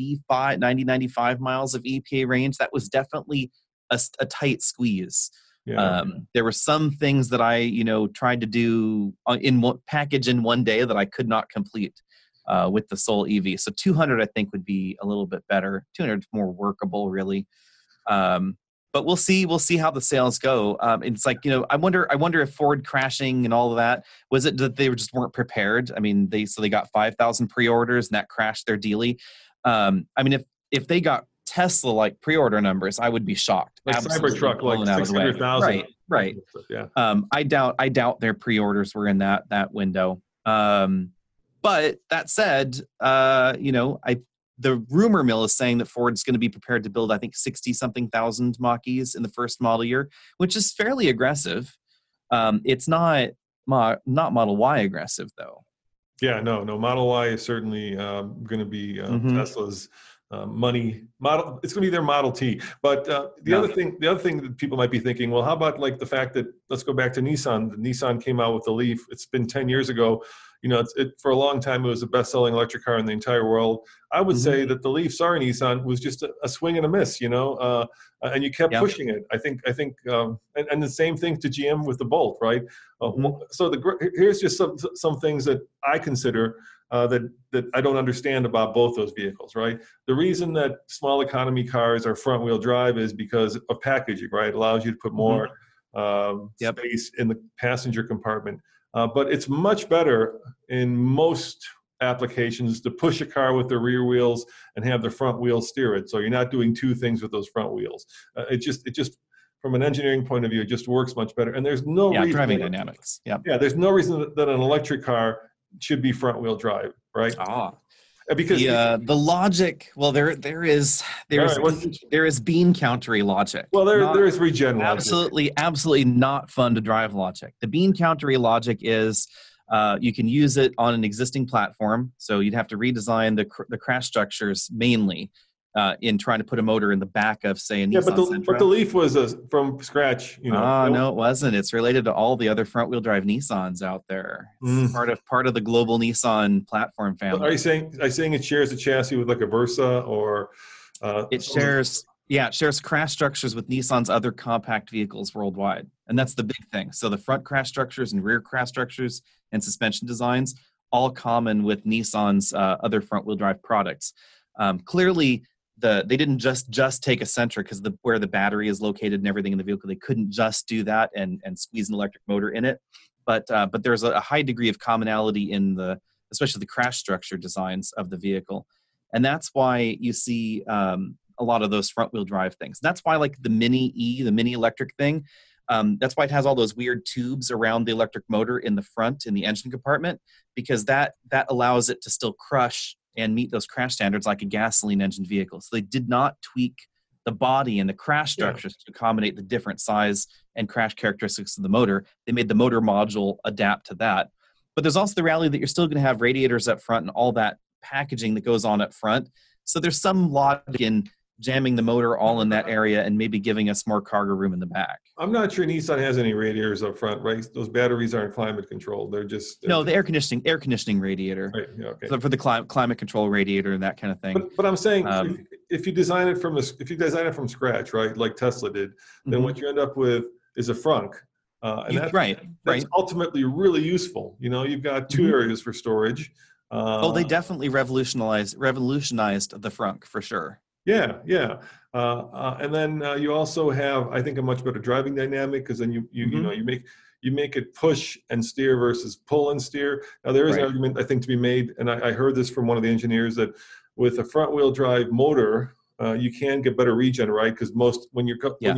95 miles of EPA range. That was definitely a tight squeeze. Yeah. There were some things that I, tried to do in one package in one day that I could not complete with the Soul EV. So 200, I think, would be a little bit better. 200 is more workable, really. But we'll see. We'll see how the sales go. It's like, I wonder if Ford crashing and all of that, was it that they just weren't prepared? I mean, they got 5,000 pre-orders and that crashed their dealie. I mean, if they got Tesla like pre-order numbers, I would be shocked. Like Cybertruck, like 600,000. Right. Yeah. I doubt their pre-orders were in that window. But that said, the rumor mill is saying that Ford's going to be prepared to build, I think, 60-something thousand Mach-E's in the first model year, which is fairly aggressive. It's not Model Y aggressive, though. Yeah, no. Model Y is certainly going to be Tesla's money model. It's going to be their Model T. But the other thing that people might be thinking, well, how about like the fact that, let's go back to Nissan. The Nissan came out with the Leaf. It's been 10 years ago. For a long time, it was the best-selling electric car in the entire world. I would say that the Leaf, sorry, Nissan, was just a swing and a miss, and you kept pushing it. I think, and the same thing to GM with the Bolt, right? So here's just some things that I consider that I don't understand about both those vehicles, right? The reason that small economy cars are front-wheel drive is because of packaging, right? It allows you to put more space in the passenger compartment. But it's much better in most applications to push a car with the rear wheels and have the front wheels steer it. So you're not doing two things with those front wheels. It just from an engineering point of view, it just works much better. And there's no reason driving dynamics. Yeah, there's no reason that an electric car should be front wheel drive, right? Because the logic, well, there is bean countery logic. Well, there is regen logic. Absolutely not fun to drive logic. The bean countery logic is you can use it on an existing platform, so you'd have to redesign the crash structures mainly in trying to put a motor in the back of, say, a Nissan Sentra. But the Leaf was from scratch. No, it wasn't. It's related to all the other front-wheel drive Nissans out there. It's part of the global Nissan platform family. Are you saying it shares a chassis with like a Versa or? It shares crash structures with Nissan's other compact vehicles worldwide, and that's the big thing. So the front crash structures and rear crash structures and suspension designs all common with Nissan's other front-wheel drive products. Clearly, they didn't just take a Sentra because where the battery is located and everything in the vehicle, they couldn't just do that and squeeze an electric motor in it. But there's a high degree of commonality in especially the crash structure designs of the vehicle, and that's why you see a lot of those front wheel drive things. That's why like the Mini E, the mini electric thing, that's why it has all those weird tubes around the electric motor in the front in the engine compartment, because that allows it to still crush and meet those crash standards like a gasoline engine vehicle. So they did not tweak the body and the crash structures to accommodate the different size and crash characteristics of the motor. They made the motor module adapt to that. But there's also the reality that you're still going to have radiators up front and all that packaging that goes on up front. So there's some logic in jamming the motor all in that area and maybe giving us more cargo room in the back. I'm not sure Nissan has any radiators up front, right? Those batteries aren't climate controlled. They're the air conditioning radiator. Right. Yeah, okay. So for the climate control radiator and that kind of thing. But I'm saying if you design it from scratch, right, like Tesla did, then what you end up with is a frunk. That's ultimately really useful. You've got two areas for storage. They definitely revolutionized the frunk for sure. Yeah. And then you also have, I think, a much better driving dynamic because then you make it push and steer versus pull and steer. Now there is an argument I think to be made, and I heard this from one of the engineers, that with a front wheel drive motor, you can get better regen, right? Because most of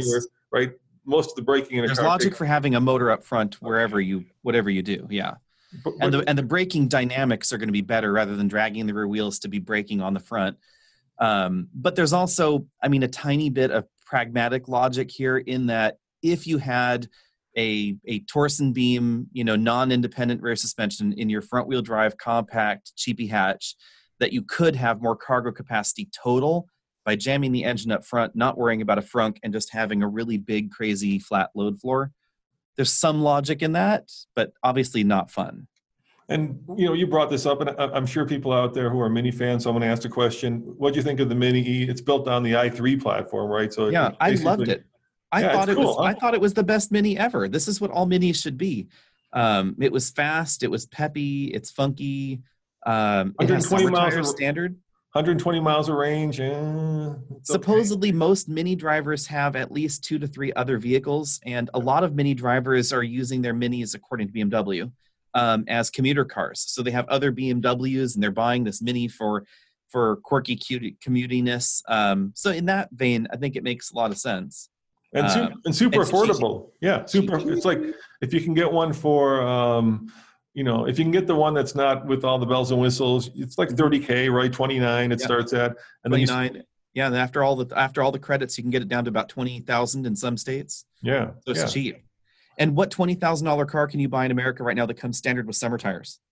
the braking in a car. There's logic for having a motor up front whatever you do. Yeah. And the braking dynamics are going to be better rather than dragging the rear wheels to be braking on the front. But there's also, a tiny bit of pragmatic logic here in that if you had a Torsen beam, non-independent rear suspension in your front wheel drive compact cheapy hatch, that you could have more cargo capacity total by jamming the engine up front, not worrying about a frunk, and just having a really big, crazy flat load floor. there's some logic in that, but obviously not fun. And, you brought this up, and I'm sure people out there who are Mini fans, so I'm going to ask the question, what do you think of the Mini E? It's built on the i3 platform, right? So yeah, I loved it. I thought it was the best Mini ever. This is what all Minis should be. It was fast. It was peppy. It's funky. It has summer tires standard. 120 miles of range. Supposedly, most Mini drivers have at least 2 to 3 other vehicles, and a lot of Mini drivers are using their Minis, according to BMW, as commuter cars. So they have other BMWs, and they're buying this Mini for quirky commutiness. So in that vein, I think it makes a lot of sense. And super affordable. Cheap. Yeah, super. It's like if you can get one for, if you can get the one that's not with all the bells and whistles, it's like $30K, right? 29 it starts at. And 29. Yeah, and after all the credits, you can get it down to about 20,000 in some states. Yeah, so it's cheap. And what $20,000 car can you buy in America right now that comes standard with summer tires?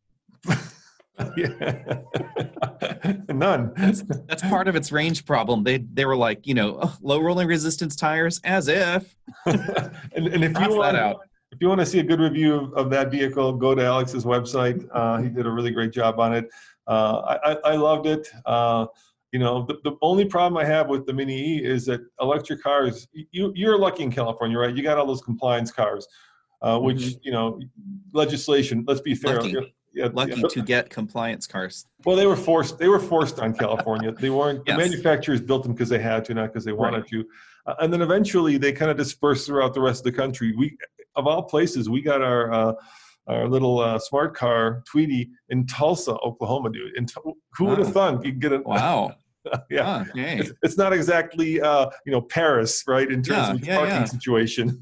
Yeah. None. That's part of its range problem. They were like, low rolling resistance tires, as if. and if you want to see a good review of that vehicle, go to Alex's website. He did a really great job on it. I loved it. The only problem I have with the Mini E is that electric cars, you're lucky in California, right? You got all those compliance cars, which, legislation, let's be fair. Lucky to get compliance cars. Well, they were forced on California. They weren't, the manufacturers built them because they had to, not because they wanted to. And then eventually they kind of dispersed throughout the rest of the country. We, of all places, we got our little smart car Tweety in Tulsa, Oklahoma, dude. And who would have thunk you could get it? Wow. Yeah. It's not exactly, Paris, right? In terms of the parking situation.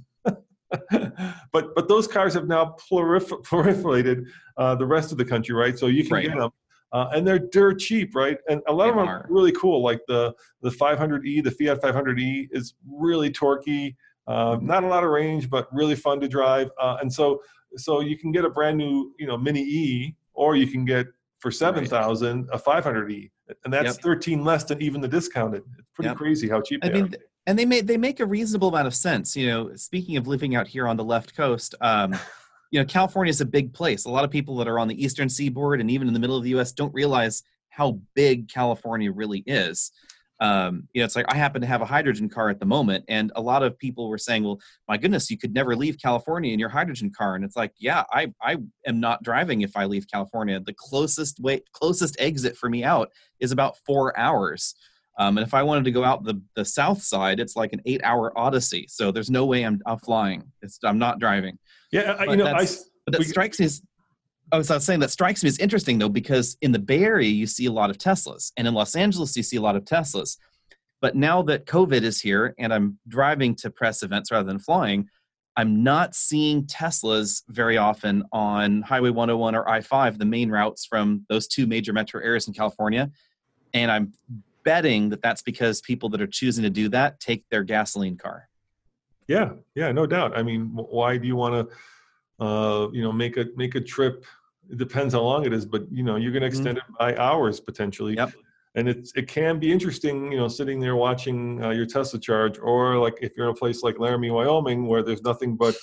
But those cars have now proliferated the rest of the country, right? So you can get them, and they're dirt cheap, right? And a lot of them are really cool, like the 500e, the Fiat 500e is really torquey, not a lot of range, but really fun to drive. And so you can get a brand new, Mini E, or you can get for $7,000 a 500e, and that's 13 less than even the discounted. It's pretty crazy how cheap they are. And they make a reasonable amount of sense. Speaking of living out here on the left coast, California is a big place. A lot of people that are on the eastern seaboard and even in the middle of the U.S. don't realize how big California really is. It's like I happen to have a hydrogen car at the moment, and a lot of people were saying, well, my goodness, you could never leave California in your hydrogen car. And it's like, yeah, I am not driving if I leave California. The closest exit for me out is about 4 hours. And if I wanted to go out the south side, it's like an 8-hour odyssey. So there's no way I'm flying. I'm not driving. Yeah, that strikes me as. I was saying that strikes me as interesting though, because in the Bay Area you see a lot of Teslas, and in Los Angeles you see a lot of Teslas. But now that COVID is here, and I'm driving to press events rather than flying, I'm not seeing Teslas very often on Highway 101 or I-5, the main routes from those 2 major metro areas in California. And I'm betting that that's because people that are choosing to do that take their gasoline car. Yeah, no doubt. I mean, why do you want to, make a trip? It depends how long it is, but you're going to extend it by hours potentially. Yep. And it can be interesting, sitting there watching your Tesla charge, or like if you're in a place like Laramie, Wyoming, where there's nothing but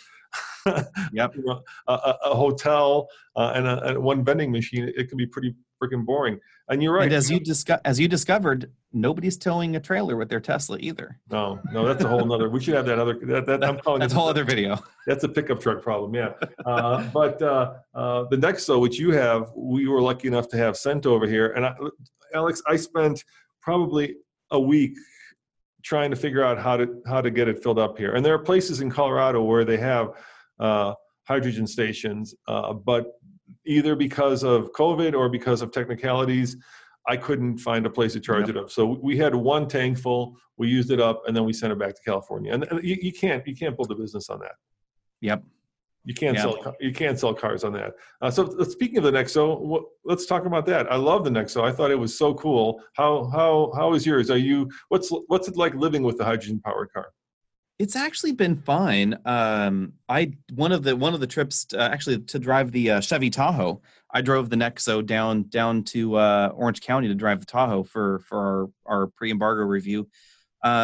a hotel and one vending machine. It can be pretty freaking boring. And you're right. And as you discovered, nobody's towing a trailer with their Tesla either. No, that's a whole nother. We should have that other. I'm calling that's a whole other video. That's a pickup truck problem, yeah. But the Nexo, which you have, we were lucky enough to have sent over here. And Alex, I spent probably a week trying to figure out how to get it filled up here. And there are places in Colorado where they have hydrogen stations, but either because of COVID or because of technicalities, I couldn't find a place to charge it up. So we had one tank full, we used it up, and then we sent it back to California. And you can't build a business on that. Yep. You can't sell cars on that. So speaking of the Nexo, let's talk about that. I love the Nexo. I thought it was so cool. How is yours? What's it like living with the hydrogen powered car? It's actually been fine. One of the trips actually to drive the Chevy Tahoe, I drove the Nexo down to Orange County to drive the Tahoe for our pre-embargo review.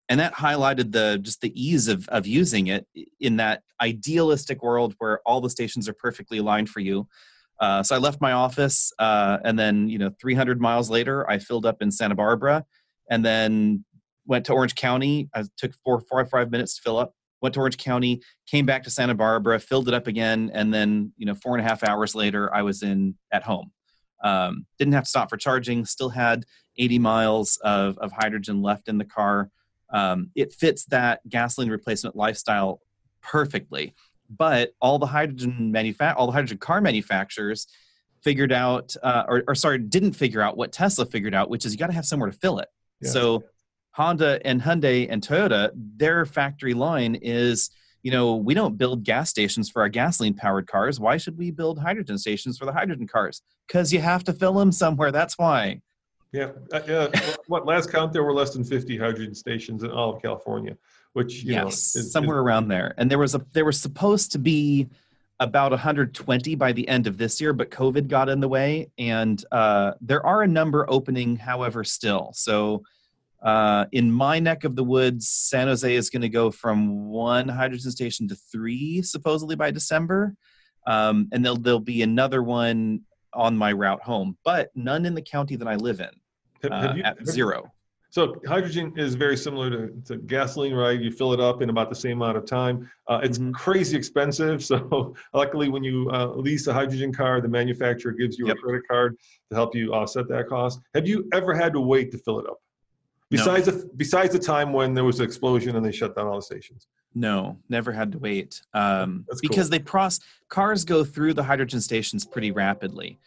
And that highlighted just the ease of using it in that idealistic world where all the stations are perfectly aligned for you. So I left my office, and then 300 miles later, I filled up in Santa Barbara, and then went to Orange County. I took 4 or 5 minutes to fill up. Went to Orange County, came back to Santa Barbara, filled it up again, and then 4.5 hours later, I was at home. Didn't have to stop for charging. Still had 80 miles of hydrogen left in the car. It fits that gasoline replacement lifestyle perfectly. But all the hydrogen car manufacturers figured out, didn't figure out what Tesla figured out, which is you got to have somewhere to fill it. Yeah. So Honda and Hyundai and Toyota, their factory line is, we don't build gas stations for our gasoline-powered cars. Why should we build hydrogen stations for the hydrogen cars? Because you have to fill them somewhere. That's why. Yeah. Last count, there were less than 50 hydrogen stations in all of California, which, is somewhere around there. And there was supposed to be about 120 by the end of this year, but COVID got in the way. And there are a number opening, however, still. So in my neck of the woods, San Jose is going to go from 1 hydrogen station to 3, supposedly by December. And there'll be another one on my route home, but none in the county that I live in. At 0. So hydrogen is very similar to gasoline, right? You fill it up in about the same amount of time. It's crazy expensive. So luckily, when you lease a hydrogen car, the manufacturer gives you a credit card to help you offset that cost. Have you ever had to wait to fill it up? Besides the time when there was an explosion and they shut down all the stations? No, never had to wait. Because cars go through the hydrogen stations pretty rapidly.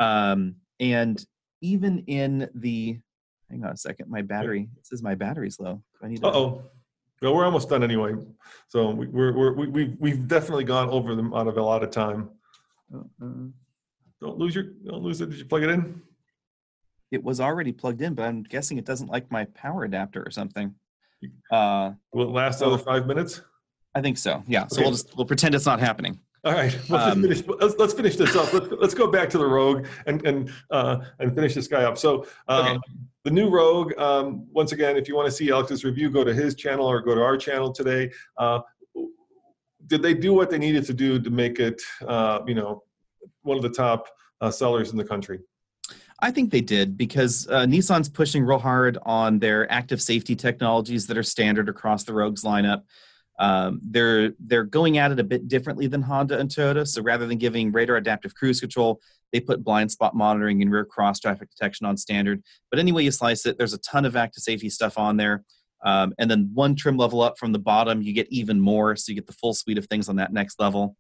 And even in hang on a second, my battery, it says my battery's low. Well, we're almost done anyway. So we've definitely gone over them out of a lot of time. Don't lose it. Did you plug it in? It was already plugged in, but I'm guessing it doesn't like my power adapter or something. Will it last another 5 minutes? I think so. Yeah. So we'll pretend it's not happening. All right. Let's finish this up. Let's go back to the Rogue and finish this guy up. So the new Rogue. Once again, if you want to see Alex's review, go to his channel or go to our channel today. Did they do what they needed to do to make it, one of the top sellers in the country? I think they did because Nissan's pushing real hard on their active safety technologies that are standard across the Rogue's lineup. They're going at it a bit differently than Honda and Toyota. So rather than giving radar adaptive cruise control, they put blind spot monitoring and rear cross traffic detection on standard. But any way you slice it, there's a ton of active safety stuff on there. And then one trim level up from the bottom, you get even more. So you get the full suite of things on that next level.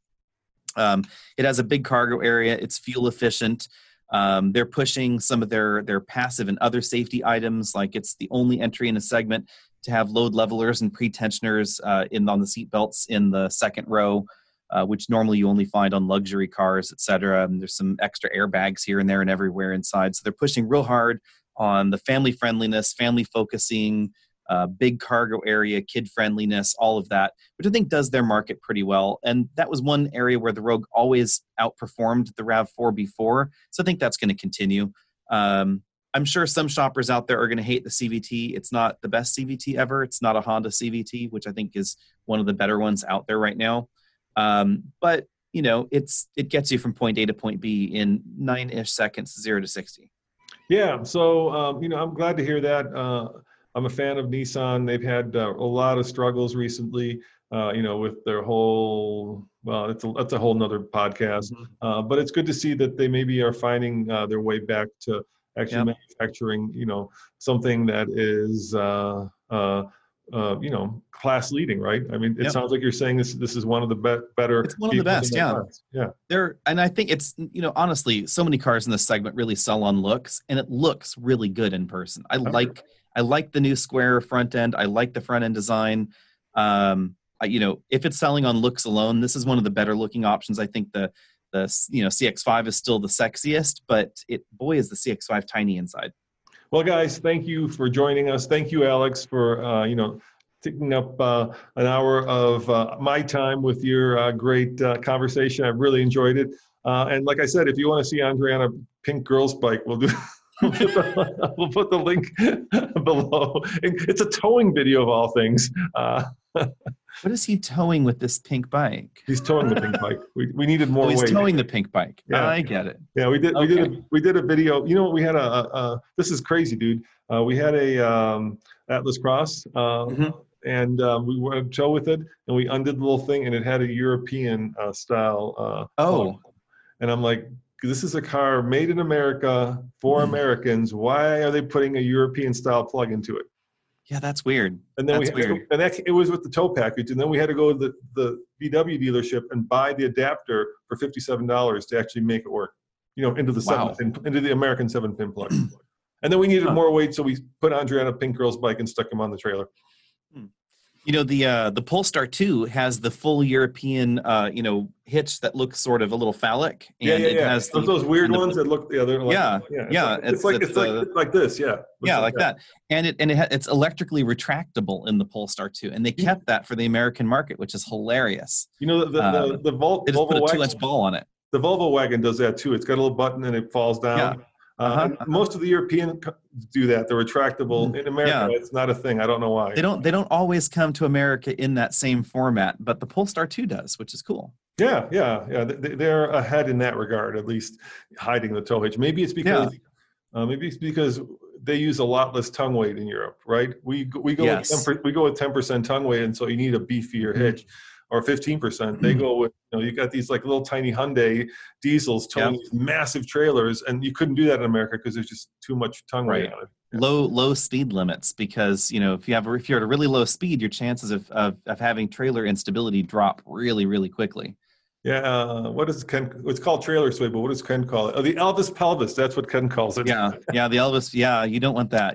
It has a big cargo area. It's fuel efficient. They're pushing some of their passive and other safety items, like it's the only entry in a segment to have load levelers and pre-tensioners on the seat belts in the second row, which normally you only find on luxury cars, etc. And there's some extra airbags here and there and everywhere inside. So they're pushing real hard on the family friendliness, family focusing, big cargo area, kid friendliness, all of that, which I think does their market pretty well. And that was one area where the Rogue always outperformed the RAV4 before. So I think that's going to continue. I'm sure some shoppers out there are going to hate the CVT. It's not the best CVT ever. It's not a Honda CVT, which I think is one of the better ones out there right now. But it gets you from point A to point B in 9-ish seconds, 0 to 60. Yeah. So, I'm glad to hear that. I'm a fan of Nissan. They've had a lot of struggles recently, with their whole, that's a whole nother podcast. But it's good to see that they maybe are finding their way back to actually manufacturing, something that is, class leading, right? I mean, it sounds like you're saying this is one of the better. It's one of the best, yeah. And I think it's, honestly, so many cars in this segment really sell on looks, and it looks really good in person. I like the new square front end. I like the front end design. If it's selling on looks alone, this is one of the better looking options. I think the CX-5 is still the sexiest, but is the CX-5 tiny inside. Well, guys, thank you for joining us. Thank you, Alex, for taking up an hour of my time with your great conversation. I really enjoyed it. And like I said, if you want to see Andre on a pink girl's bike, we'll do. We'll put the link below. It's a towing video of all things. What is he towing with this pink bike? He's towing the pink bike. We needed more weight. He's towing the pink bike. Yeah. I get it. Yeah, we did. Okay. We did a video. You know, we had this is crazy, dude. We had a Atlas Cross, and we went to show with it, and we undid the little thing, and it had a European style. Plug. And I'm like, this is a car made in America for Americans. Why are they putting a European style plug into it? Yeah, that's weird. And then it was with the tow package, and then we had to go to the VW dealership and buy the adapter for $57 to actually make it work. You know, into the into the American 7-pin plug. And then we needed more weight, so we put Andre on a Pink Girl's bike and stuck him on the trailer. You know, the Polestar 2 has the full European, hitch that looks sort of a little phallic. And it has those weird ones that look, they're like, it's like this, like that. And it's electrically retractable in the Polestar 2, and they kept that for the American market, which is hilarious. You know, the Volvo they just put a 2-inch ball on it. The Volvo wagon does that too. It's got a little button and it falls down. Most of the European do that. They're retractable. In America, it's not a thing. I don't know why. They don't always come to America in that same format, but the Polestar 2 does, which is cool. Yeah. They're ahead in that regard, at least hiding the tow hitch. Maybe it's because they use a lot less tongue weight in Europe, right? We go with 10% tongue weight, and so you need a beefier hitch. Or 15%. They go with, you got these like little tiny Hyundai diesels towing these massive trailers, and you couldn't do that in America because there's just too much tongue weight on it. Low speed limits, because if you're at a really low speed, your chances of having trailer instability drop really, really quickly. Yeah, what is Ken? It's called trailer sway, but what does Ken call it? Oh, the Elvis pelvis. That's what Ken calls it. Yeah, the Elvis. Yeah, you don't want that.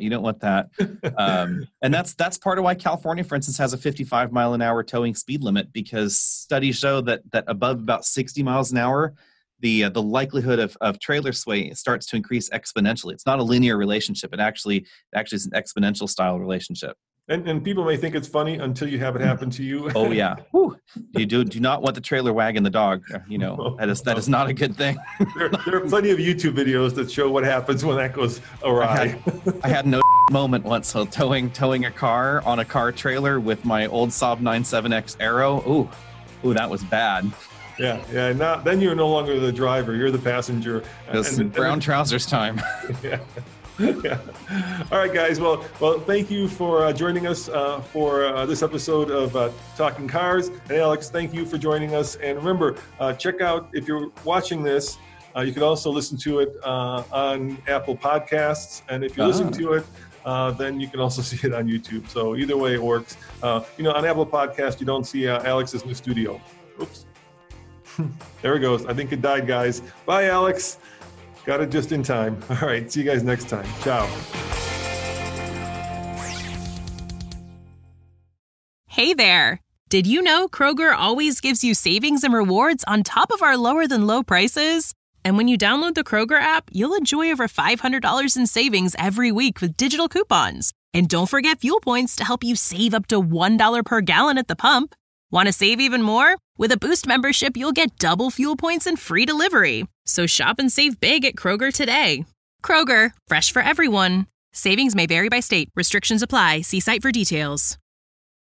And that's part of why California, for instance, has a 55 mile an hour towing speed limit, because studies show that above about 60 miles an hour, the likelihood of trailer sway starts to increase exponentially. It's not a linear relationship. It actually is an exponential style relationship. And people may think it's funny until you have it happen to you. Oh yeah, you do not want the trailer wagging the dog. That is not a good thing. There are plenty of YouTube videos that show what happens when that goes awry. I had no moment once towing a car on a car trailer with my old Saab 97X Aero. Ooh, that was bad. Yeah. Now then you're no longer the driver; you're the passenger. It's brown trousers time. Yeah. Yeah. All right, guys. Well, thank you for joining us for this episode of Talking Cars. And Alex, thank you for joining us. And remember, check out, if you're watching this, you can also listen to it on Apple Podcasts. And if you listen to it, then you can also see it on YouTube. So either way, it works. On Apple Podcasts, you don't see Alex's new studio. Oops. There it goes. I think it died, guys. Bye, Alex. Got it just in time. All right. See you guys next time. Ciao. Hey there. Did you know Kroger always gives you savings and rewards on top of our lower than low prices? And when you download the Kroger app, you'll enjoy over $500 in savings every week with digital coupons. And don't forget fuel points to help you save up to $1 per gallon at the pump. Want to save even more? With a Boost membership, you'll get double fuel points and free delivery. So shop and save big at Kroger today. Kroger, fresh for everyone. Savings may vary by state. Restrictions apply. See site for details.